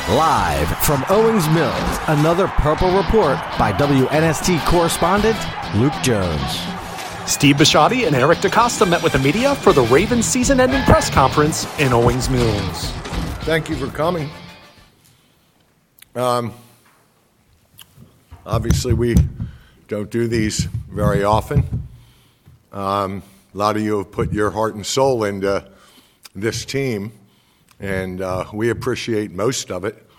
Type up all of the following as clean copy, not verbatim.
Live from Owings Mills, another Purple Report by WNST correspondent Luke Jones. Steve Bisciotti and Eric DaCosta met with the media for the Ravens season-ending press conference in Owings Mills. Thank you for coming. Obviously, we don't do these very often. A lot of you have put your heart and soul into this team, and we appreciate most of it.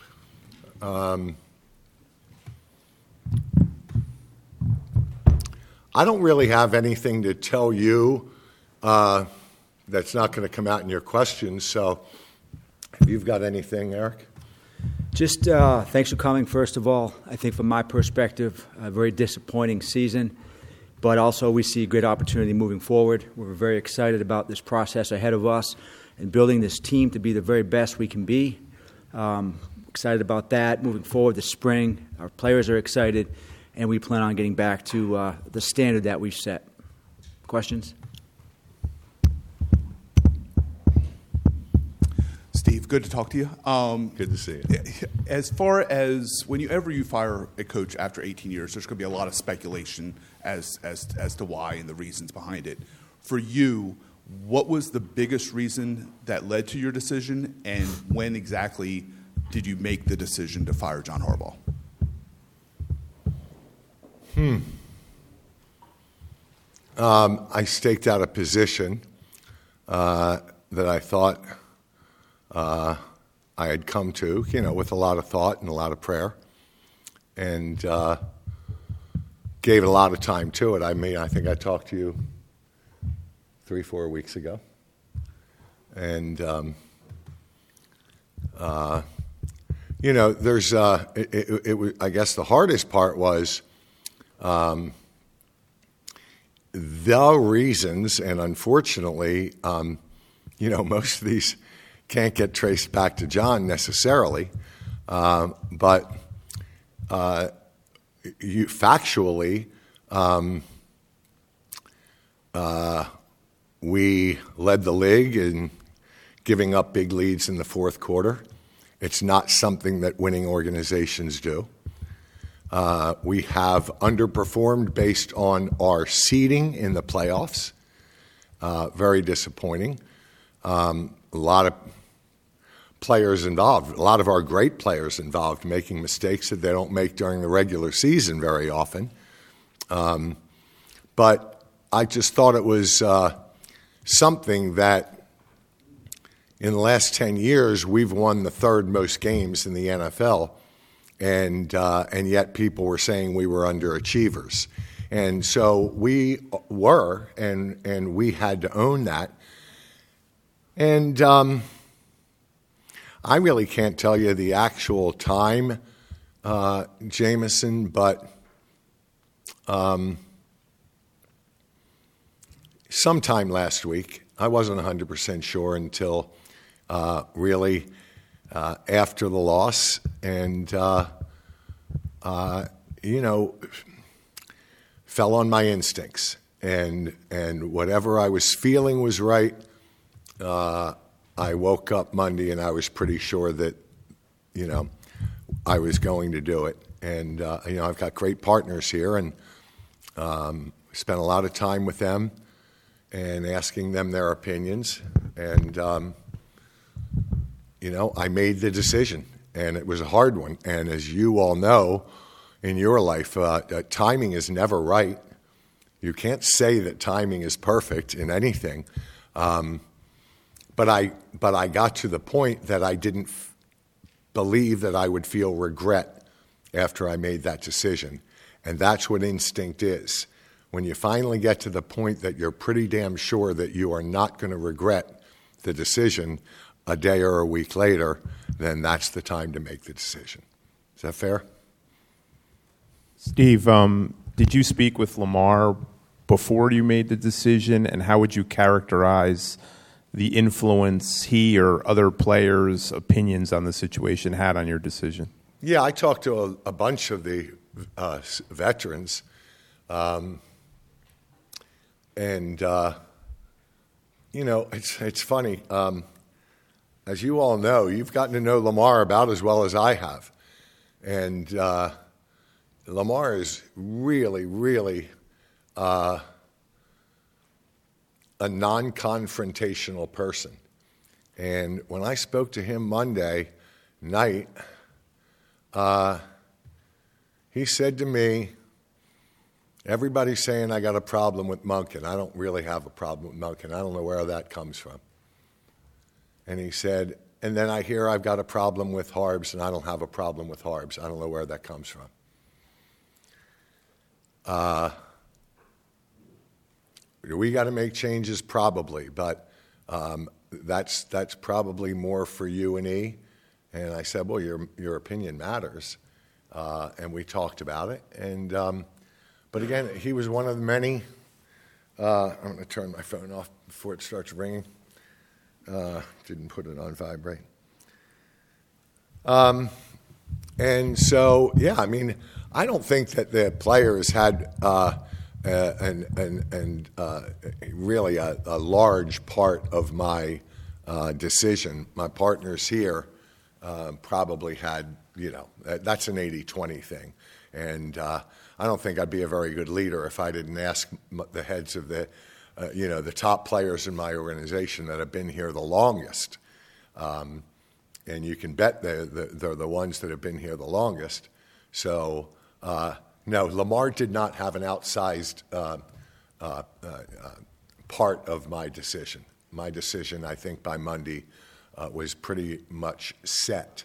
I don't really have anything to tell you that's not going to come out in your questions, so if you've got anything, Eric? Just thanks for coming, first of all. I think from my perspective, a very disappointing season, but also we see a great opportunity moving forward. We're very excited about this process ahead of us and building this team to be the very best we can be. Excited about that moving forward this spring. Our players are excited, and we plan on getting back to the standard that we've set. Questions? Steve, good to talk to you. Good to see you. As far as whenever you fire a coach after 18 years, there's going to be a lot of speculation as to why and the reasons behind it. For you, what was the biggest reason that led to your decision, and when exactly did you make the decision to fire John Harbaugh? I staked out a position that I thought I had come to, with a lot of thought and a lot of prayer, and gave a lot of time to it. I think I talked to you 3-4 weeks ago, and there's I guess the hardest part was the reasons, and unfortunately, most of these can't get traced back to John necessarily, but factually, we led the league in giving up big leads in the fourth quarter. It's not something that winning organizations do. We have underperformed based on our seeding in the playoffs. Very disappointing. A lot of players involved, a lot of our great players involved, making mistakes that they don't make during the regular season very often. But I just thought it was something that in the last 10 years, we've won the third most games in the NFL, and yet people were saying we were underachievers. And so we were, and we had to own that. And I really can't tell you the actual time, Jameson, but sometime last week. I wasn't 100% sure until really after the loss, and fell on my instincts, and whatever I was feeling was right. I woke up Monday and I was pretty sure that, I was going to do it. And, I've got great partners here, and spent a lot of time with them and asking them their opinions. And, I made the decision, and it was a hard one. And as you all know in your life, timing is never right. You can't say that timing is perfect in anything. But I got to the point that I didn't believe that I would feel regret after I made that decision. And that's what instinct is. When you finally get to the point that you're pretty damn sure that you are not going to regret the decision a day or a week later, then that's the time to make the decision. Is that fair? Steve, did you speak with Lamar before you made the decision, and how would you characterize the influence he or other players' opinions on the situation had on your decision? Yeah, I talked to a bunch of the veterans, and it's funny. as you all know, you've gotten to know Lamar about as well as I have. And Lamar is really, really a non-confrontational person. And when I spoke to him Monday night, he said to me, everybody's saying I got a problem with Monken. I don't really have a problem with Monken. I don't know where that comes from. And he said, and then I hear I've got a problem with Harbs, and I don't have a problem with Harbs. I don't know where that comes from. We got to make changes, probably, but that's probably more for you and E. And I said, well, your opinion matters, and we talked about it. And but again, he was one of the many. I'm going to turn my phone off before it starts ringing. Didn't put it on vibrate. And so, yeah, I mean, I don't think that the players had really a large part of my decision. My partners here probably had, that's an 80-20 thing. And I don't think I'd be a very good leader if I didn't ask the heads of the top players in my organization that have been here the longest. And you can bet they're the ones that have been here the longest. So, no, Lamar did not have an outsized part of my decision. My decision, I think, by Monday was pretty much set.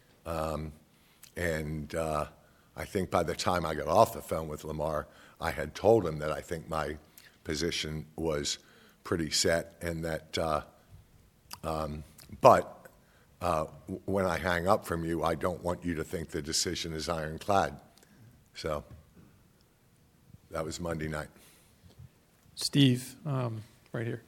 And I think by the time I got off the phone with Lamar, I had told him that I think my position was pretty set, and that but when I hang up from you, I don't want you to think the decision is ironclad. So that was Monday night. Steve, right here.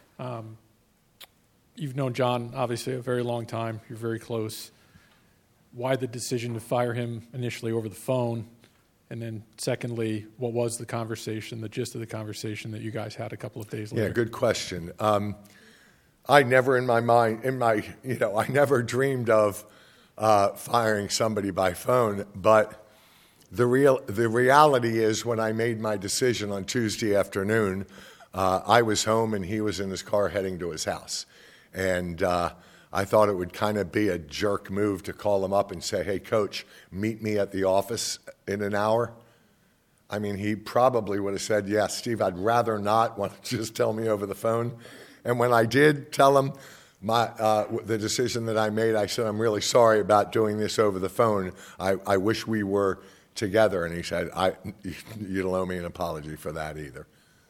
You've known John, obviously, a very long time. You're very close. Why the decision to fire him initially over the phone? And then secondly, what was the conversation, the gist of the conversation that you guys had a couple of days later? Yeah, good question. I never in my mind, I never dreamed of firing somebody by phone, but the reality is when I made my decision on Tuesday afternoon, I was home and he was in his car heading to his house. And I thought it would kind of be a jerk move to call him up and say, hey, Coach, meet me at the office in an hour. I mean, he probably would have said, yeah, Steve, I'd rather not. Why don't you just tell me over the phone? And when I did tell him the decision that I made, I said, I'm really sorry about doing this over the phone. I wish we were together. And he said, you don't owe me an apology for that either.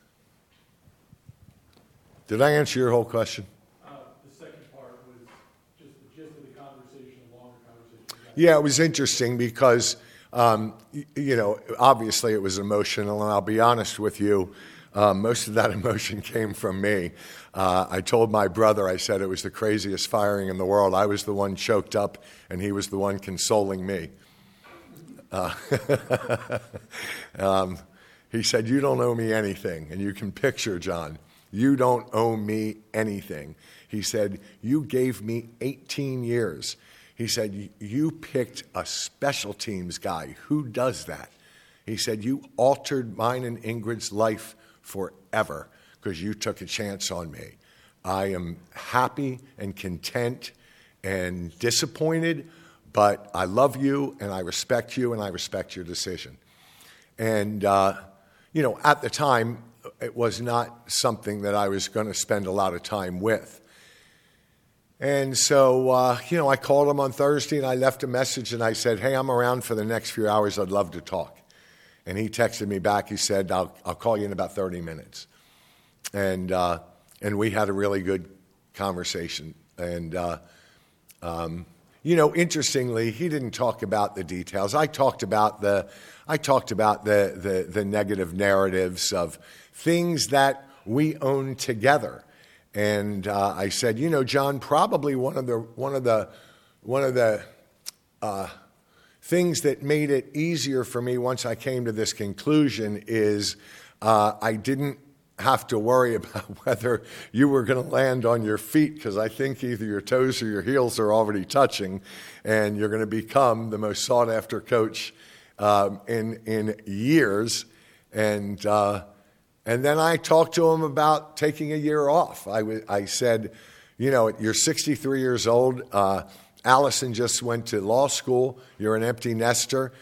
Did I answer your whole question? The second part was just the gist of the conversation, a longer conversation. Yeah, it was interesting because, obviously it was emotional, and I'll be honest with you, most of that emotion came from me. I told my brother, I said it was the craziest firing in the world. I was the one choked up, and he was the one consoling me. He said, you don't owe me anything. And you can picture, John, you don't owe me anything. He said, you gave me 18 years. He said, you picked a special teams guy. Who does that? He said, you altered mine and Ingrid's life forever because you took a chance on me. I am happy and content and disappointed, but I love you and I respect you and I respect your decision. And, at the time, it was not something that I was going to spend a lot of time with. And so, I called him on Thursday and I left a message and I said, hey, I'm around for the next few hours. I'd love to talk. And he texted me back. He said, I'll call you in about 30 minutes. And we had a really good conversation. And, interestingly, he didn't talk about the details. I talked about the negative narratives of things that we own together. And I said, John, probably one of the things that made it easier for me once I came to this conclusion is I didn't have to worry about whether you were going to land on your feet, because I think either your toes or your heels are already touching, and you're going to become the most sought-after coach in years. And then I talked to him about taking a year off. I said, you're 63 years old. Allison just went to law school. You're an empty nester.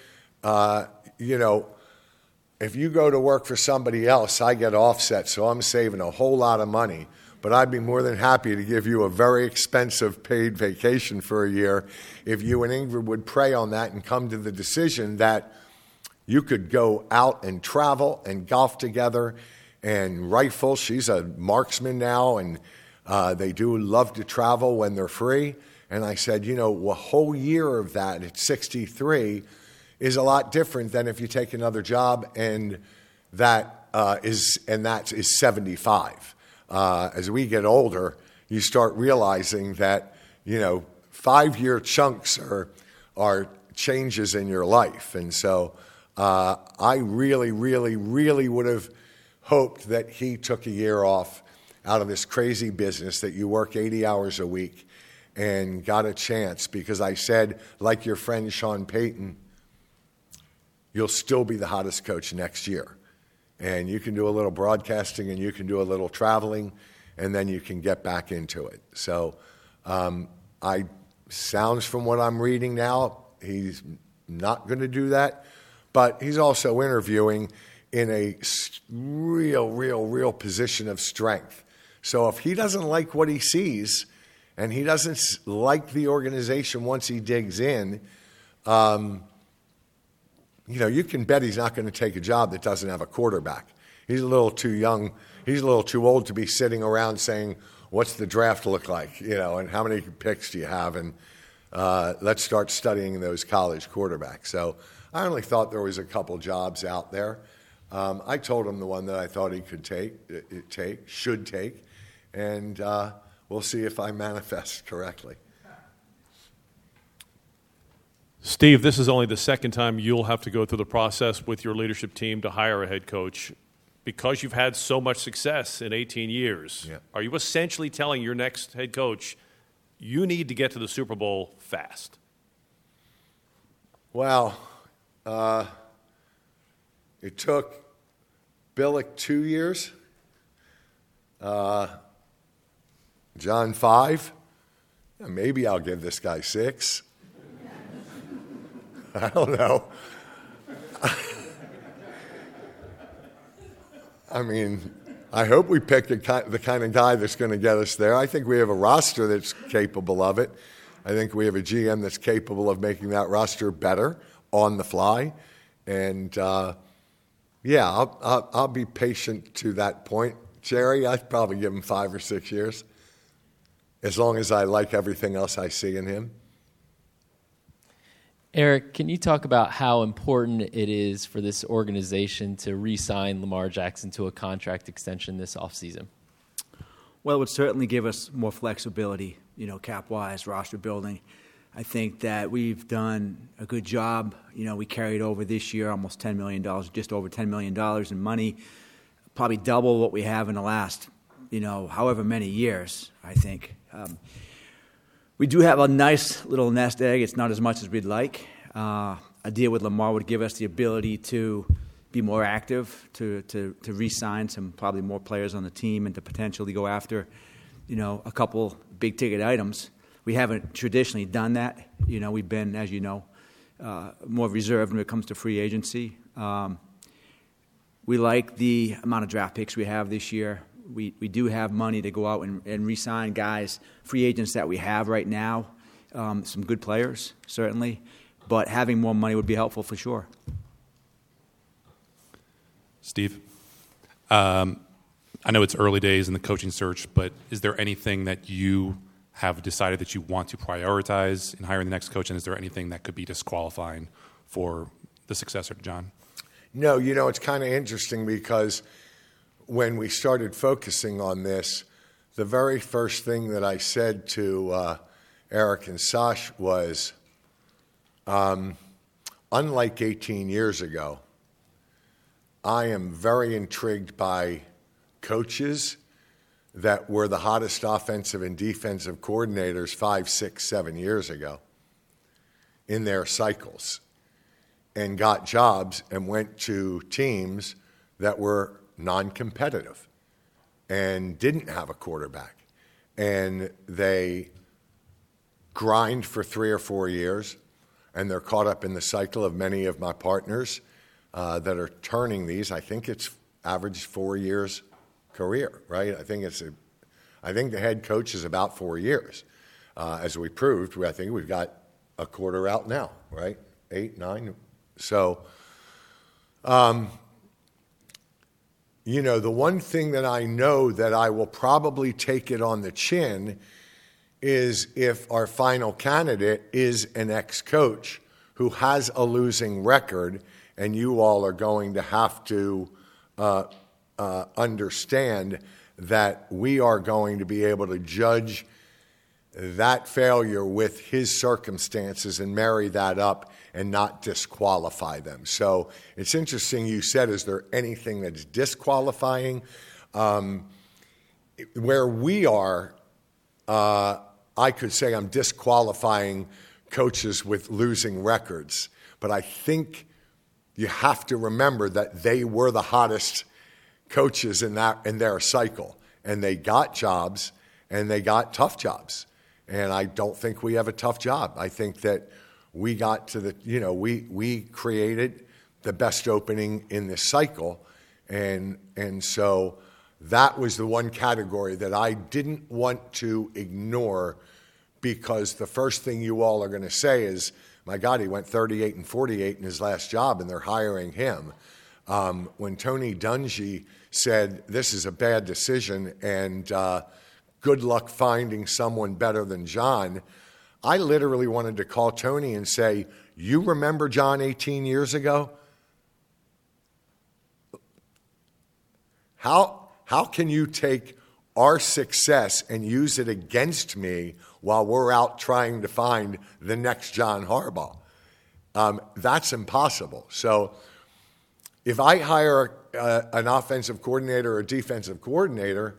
If you go to work for somebody else, I get offset, so I'm saving a whole lot of money. But I'd be more than happy to give you a very expensive paid vacation for a year if you and Ingrid would pray on that and come to the decision that you could go out and travel and golf together and rifle. She's a marksman now, and they do love to travel when they're free. And I said, a whole year of that at 63 is a lot different than if you take another job and that is 75. As we get older, you start realizing that 5-year chunks are changes in your life, and so I really, really, really would have hoped that he took a year off out of this crazy business that you work 80 hours a week and got a chance, because I said, like your friend Sean Payton, you'll still be the hottest coach next year. And you can do a little broadcasting and you can do a little traveling, and then you can get back into it. So sounds from what I'm reading now, he's not going to do that. But he's also interviewing in a real position of strength. So if he doesn't like what he sees and he doesn't like the organization once he digs in, you can bet he's not going to take a job that doesn't have a quarterback. He's a little too young. He's a little too old to be sitting around saying, what's the draft look like, and how many picks do you have? And let's start studying those college quarterbacks. So I only thought there was a couple jobs out there. I told him the one that I thought he could should take, and we'll see if I manifest correctly. Steve, this is only the second time you'll have to go through the process with your leadership team to hire a head coach. Because you've had so much success in 18 years, Are you essentially telling your next head coach, you need to get to the Super Bowl fast? Well, it took Billick 2 years, John 5. Maybe I'll give this guy 6. I don't know. I mean, I hope we pick the kind of guy that's going to get us there. I think we have a roster that's capable of it. I think we have a GM that's capable of making that roster better on the fly. And, I'll be patient to that point. Jerry, I'd probably give him 5 or 6 years, as long as I like everything else I see in him. Eric, can you talk about how important it is for this organization to re-sign Lamar Jackson to a contract extension this offseason? Well, it would certainly give us more flexibility, cap-wise, roster building. I think that we've done a good job. We carried over this year almost $10 million, just over $10 million in money, probably double what we have in the last, however many years, I think. We do have a nice little nest egg. It's not as much as we'd like. A deal with Lamar would give us the ability to be more active, to re-sign some probably more players on the team, and to potentially go after, a couple big-ticket items. We haven't traditionally done that. We've been, as you know, more reserved when it comes to free agency. We like the amount of draft picks we have this year. We do have money to go out and re-sign guys, free agents that we have right now, some good players, certainly. But having more money would be helpful for sure. Steve, I know it's early days in the coaching search, but is there anything that you have decided that you want to prioritize in hiring the next coach, and is there anything that could be disqualifying for the successor to John? No, it's kind of interesting because when we started focusing on this, the very first thing that I said to Eric and Sash was, unlike 18 years ago, I am very intrigued by coaches that were the hottest offensive and defensive coordinators 5, 6, 7 years ago in their cycles and got jobs and went to teams that were non-competitive and didn't have a quarterback. And they grind for 3 or 4 years, and they're caught up in the cycle of many of my partners that are turning these. I think it's average 4 years career, right? I think the head coach is about 4 years. As we proved, I think we've got a quarter out now, right? 8, 9. So, the one thing that I know that I will probably take it on the chin is if our final candidate is an ex-coach who has a losing record, and you all are going to have to understand that we are going to be able to judge that failure with his circumstances and marry that up and not disqualify them. So it's interesting you said, is there anything that's disqualifying? Where we are, I could say I'm disqualifying coaches with losing records, but I think you have to remember that they were the hottest coaches in their cycle, and they got jobs, and they got tough jobs. And I don't think we have a tough job. I think that we got to we created the best opening in this cycle, and so that was the one category that I didn't want to ignore, because the first thing you all are going to say is, my God, he went 38 and 48 in his last job, and they're hiring him. When Tony Dungy said, this is a bad decision, and good luck finding someone better than John, I literally wanted to call Tony and say, you remember John 18 years ago? How can you take our success and use it against me while we're out trying to find the next John Harbaugh? That's impossible. So if I hire an offensive coordinator or a defensive coordinator,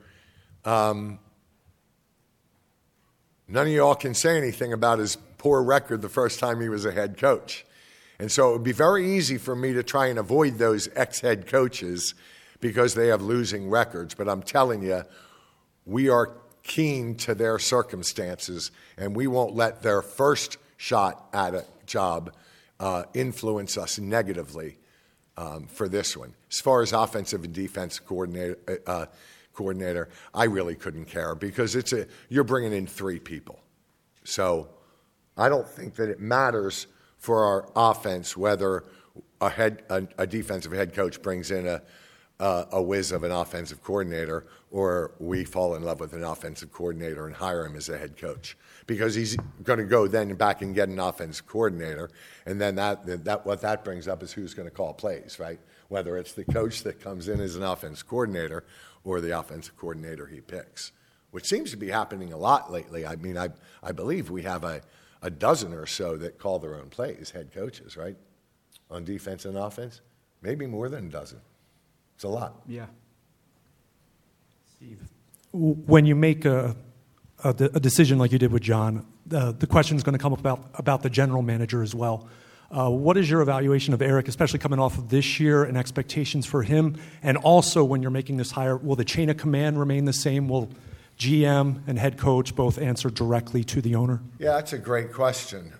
none of y'all can say anything about his poor record the first time he was a head coach. And so it would be very easy for me to try and avoid those ex-head coaches because they have losing records. But I'm telling you, we are keen to their circumstances, and we won't let their first shot at a job influence us negatively for this one. As far as offensive and defensive coordinator, I really couldn't care, because you're bringing in 3 people. So I don't think that it matters for our offense whether a defensive head coach brings in a whiz of an offensive coordinator, or we fall in love with an offensive coordinator and hire him as a head coach, because he's going to go then back and get an offensive coordinator, and then what that brings up is who's going to call plays, right? Whether it's the coach that comes in as an offensive coordinator or the offensive coordinator he picks, which seems to be happening a lot lately. I mean, I believe we have a dozen or so that call their own plays, head coaches, right, on defense and offense, maybe more than a dozen. It's a lot. Yeah. Steve, when you make a decision like you did with John, the question is going to come up about the general manager as well. What is your evaluation of Eric, especially coming off of this year, and expectations for him? And also, when you're making this hire, will the chain of command remain the same? Will GM and head coach both answer directly to the owner? Yeah, that's a great question.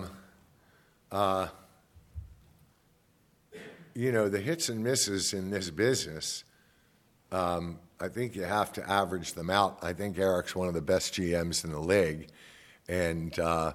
The hits and misses in this business, I think you have to average them out. I think Eric's one of the best GMs in the league, and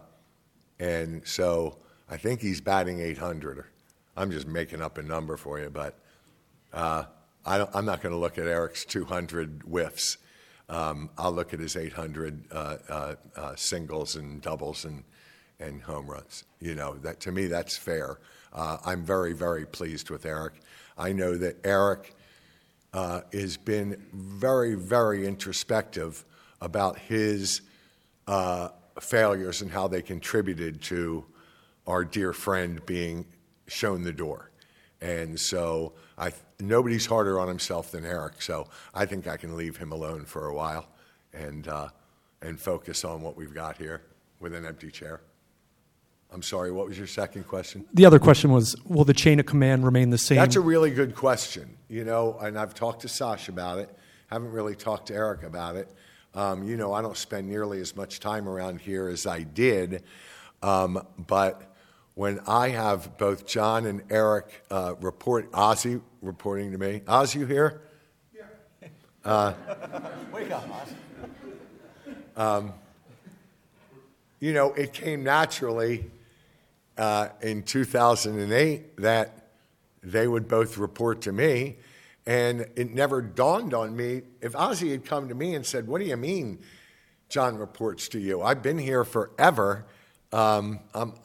so I think he's batting 800. I'm just making up a number for you, but I'm not going to look at Eric's 200 whiffs. I'll look at his 800 singles and doubles and home runs. That to me, that's fair. I'm very, very pleased with Eric. I know that Eric has been very, very introspective about his failures and how they contributed to our dear friend being shown the door. And so nobody's harder on himself than Eric. So I think I can leave him alone for a while and focus on what we've got here with an empty chair. I'm sorry, what was your second question? The other question was, will the chain of command remain the same? That's a really good question, and I've talked to Sash about it. Haven't really talked to Eric about it. I don't spend nearly as much time around here as I did, but when I have both John and Eric Ozzie reporting to me. Oz, you here? Yeah. Wake up, Oz. It came naturally in 2008 that they would both report to me, and it never dawned on me. If Ozzie had come to me and said, "What do you mean John reports to you? I've been here forever. I've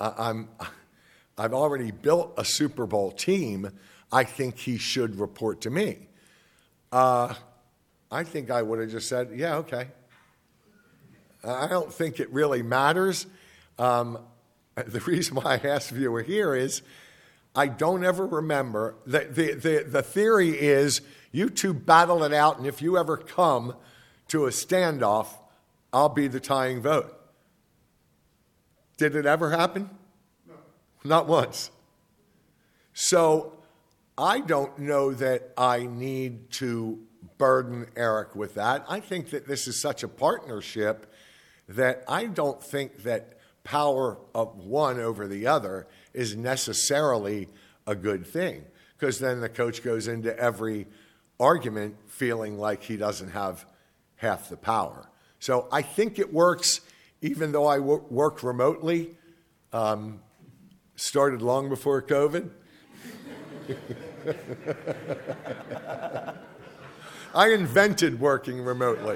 already built a Super Bowl team. I think he should report to me." I think I would have just said, "Yeah, okay." I don't think it really matters. The reason why I asked if you were here is I don't ever remember. The theory is you two battle it out, and if you ever come to a standoff, I'll be the tying vote. Did it ever happen? No. Not once. So I don't know that I need to burden Eric with that. I think that this is such a partnership that I don't think that power of one over the other is necessarily a good thing, because then the coach goes into every argument feeling like he doesn't have half the power. So I think it works, even though I work remotely, started long before COVID. I invented working remotely.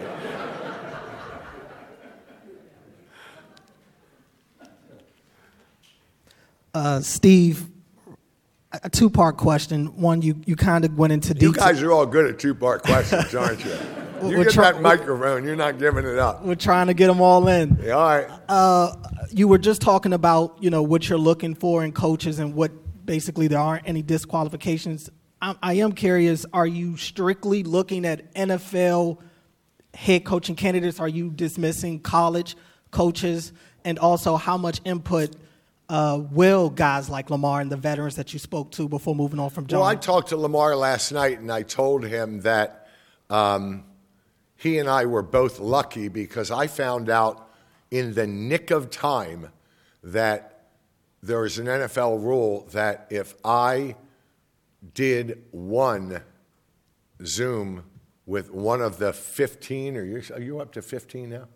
Steve, a two-part question. One, you kind of went into detail. You guys are all good at two-part questions, aren't you? You get that microphone, you're not giving it up. We're trying to get them all in. Yeah, all right. You were just talking about, what you're looking for in coaches and what basically there aren't any disqualifications. I am curious, are you strictly looking at NFL head coaching candidates? Are you dismissing college coaches? And also, how much input will guys like Lamar and the veterans that you spoke to before moving on from John? Well, I talked to Lamar last night, and I told him that he and I were both lucky because I found out in the nick of time that there is an NFL rule that if I did one Zoom with one of the 15, are you up to 15 now?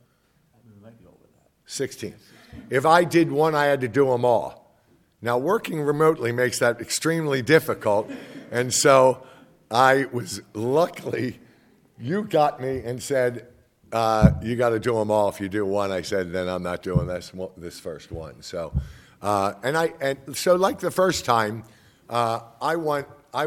16. If I did one, I had to do them all. Now, working remotely makes that extremely difficult, and so I was luckily, you got me and said, you got to do them all. If you do one, I said, then I'm not doing this first one. So, so like the first time, I want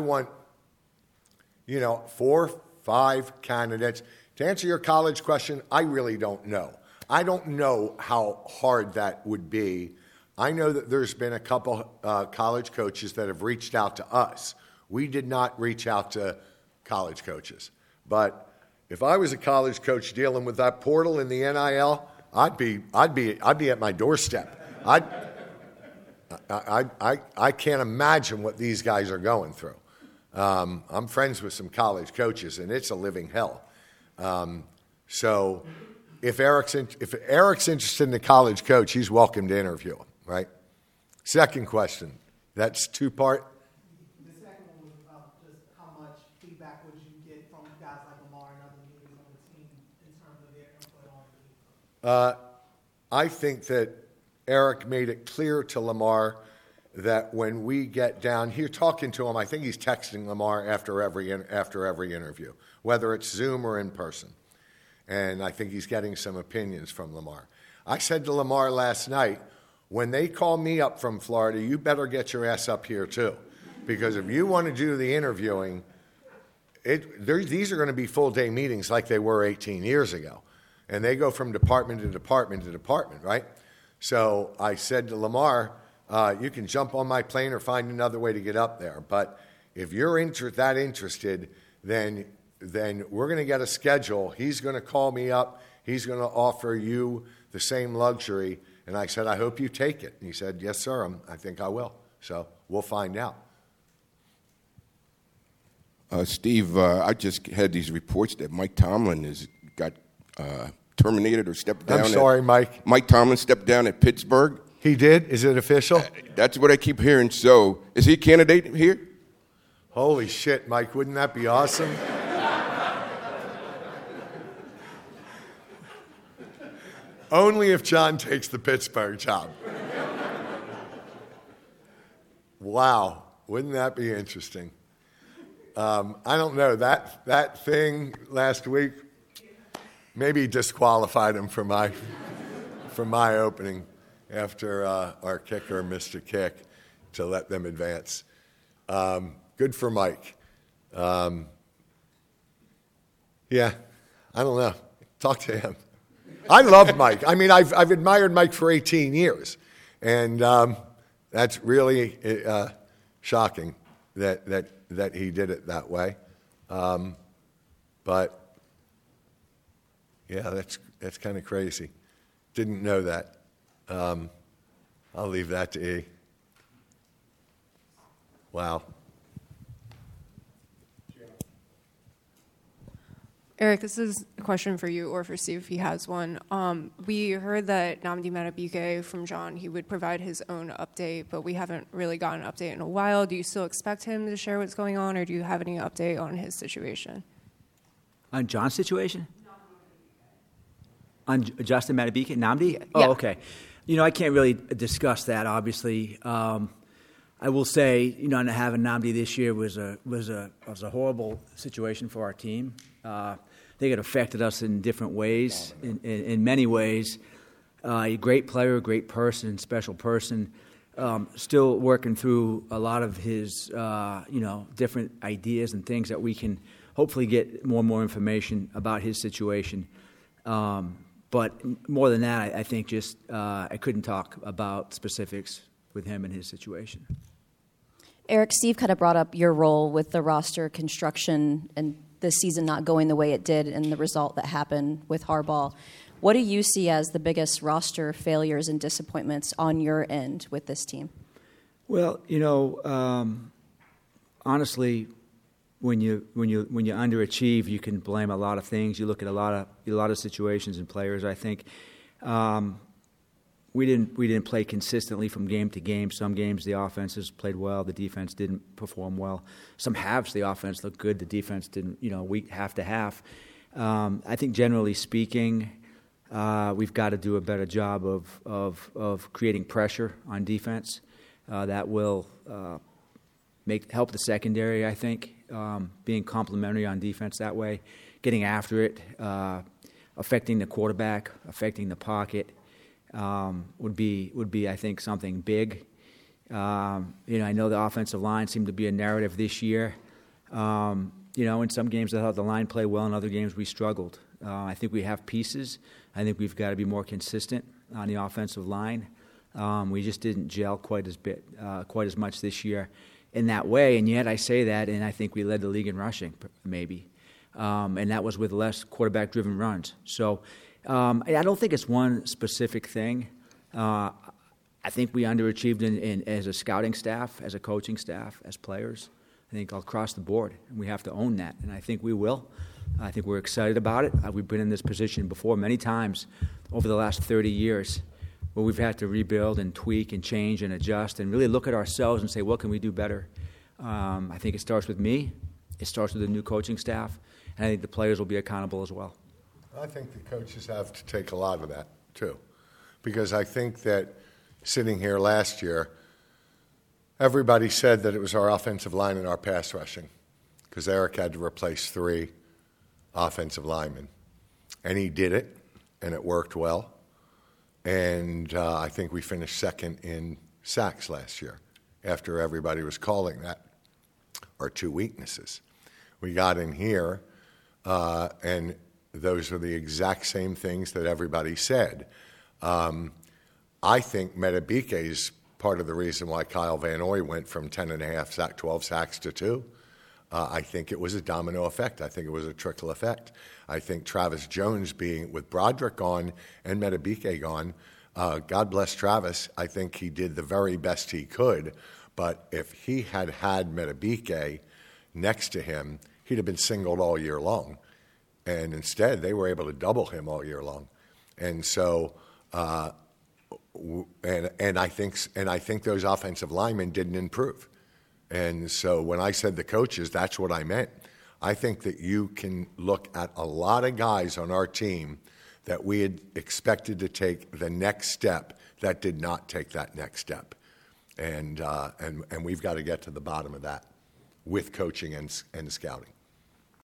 4, 5 candidates. To answer your college question, I really don't know. I don't know how hard that would be. I know that there's been a couple college coaches that have reached out to us. We did not reach out to college coaches. But if I was a college coach dealing with that portal in the NIL, I'd be at my doorstep. I can't imagine what these guys are going through. I'm friends with some college coaches, and it's a living hell. So if Eric's interested in a college coach, he's welcome to interview him, right? Second question. That's two-part. The second one was about just how much feedback would you get from guys like Lamar and other leaders on the team in terms of their input on the I think that Eric made it clear to Lamar that when we get down here, talking to him, I think he's texting Lamar after every interview, whether it's Zoom or in person. And I think he's getting some opinions from Lamar. I said to Lamar last night, when they call me up from Florida, you better get your ass up here too. Because if you want to do the interviewing, these are going to be full-day meetings like they were 18 years ago. And they go from department to department to department, right? So I said to Lamar, you can jump on my plane or find another way to get up there. But if you're that interested, then we're going to get a schedule. He's going to call me up. He's going to offer you the same luxury. And I said, I hope you take it. And he said, yes, sir, I think I will. So we'll find out. Steve, I just had these reports that Mike Tomlin has got terminated or stepped down. I'm sorry, Mike. Mike Tomlin stepped down at Pittsburgh. He did? Is it official? That's what I keep hearing. So is he a candidate here? Holy shit, Mike. Wouldn't that be awesome? Only if John takes the Pittsburgh job. Wow. Wouldn't that be interesting? I don't know. That thing last week maybe disqualified him from my opening after our kicker missed a kick to let them advance. Good for Mike. Yeah, I don't know. Talk to him. I love Mike. I mean, I've admired Mike for 18 years, and that's really shocking that he did it that way. But yeah, that's kind of crazy. Didn't know that. I'll leave that to E. Wow. Eric, this is a question for you or for Steve if he has one. We heard that Nnamdi Madubuike from John, he would provide his own update, but we haven't really gotten an update in a while. Do you still expect him to share what's going on, or do you have any update on his situation? On John's situation? On Justin Madubuike, Nnamdi? Yeah. Oh, okay. I can't really discuss that, obviously. I will say, not having Nnamdi this year was a horrible situation for our team. I think it affected us in different ways, in many ways. A great player, a great person, special person. Still working through a lot of his, different ideas and things that we can hopefully get more and more information about his situation. But more than that, I think just I couldn't talk about specifics with him and his situation. Eric, Steve kind of brought up your role with the roster construction and this season not going the way it did and the result that happened with Harbaugh. What do you see as the biggest roster failures and disappointments on your end with this team? Well, honestly, when you underachieve, you can blame a lot of things. You look at a lot of situations and players. I think we didn't play consistently from game to game. Some games the offenses played well, the defense didn't perform well. Some halves the offense looked good, the defense didn't. Weak half to half. I think generally speaking, we've got to do a better job of creating pressure on defense. That will help the secondary. I think being complementary on defense that way, getting after it, affecting the quarterback, affecting the pocket. Would be I think something big. I know the offensive line seemed to be a narrative this year. In some games I thought the line played well, in other games we struggled. I think we have pieces. I think we've got to be more consistent on the offensive line. We just didn't gel quite as much this year in that way. And yet I say that, and I think we led the league in rushing, maybe. And that was with less quarterback-driven runs. So. I don't think it's one specific thing. I think we underachieved in as a scouting staff, as a coaching staff, as players. I think across the board, and we have to own that, and I think we will. I think we're excited about it. We've been in this position before many times over the last 30 years where we've had to rebuild and tweak and change and adjust and really look at ourselves and say, what can we do better? I think it starts with me. It starts with the new coaching staff, and I think the players will be accountable as well. I think the coaches have to take a lot of that, too, because I think that sitting here last year, everybody said that it was our offensive line and our pass rushing because Eric had to replace 3 offensive linemen. And he did it, and it worked well. And I think we finished second in sacks last year after everybody was calling that our 2 weaknesses. We got in here, and those are the exact same things that everybody said. I think Madubuike's part of the reason why Kyle Van Noy went from 10.5 12 sacks to 2. I think it was a domino effect. I think it was a trickle effect. I think Travis Jones being with Broderick gone and Madubuike gone, God bless Travis. I think he did the very best he could. But if he had had Madubuike next to him, he'd have been singled all year long. And instead, they were able to double him all year long. And so, and I think those offensive linemen didn't improve. And so when I said the coaches, that's what I meant. I think that you can look at a lot of guys on our team that we had expected to take the next step that did not take that next step. And we've got to get to the bottom of that with coaching and scouting.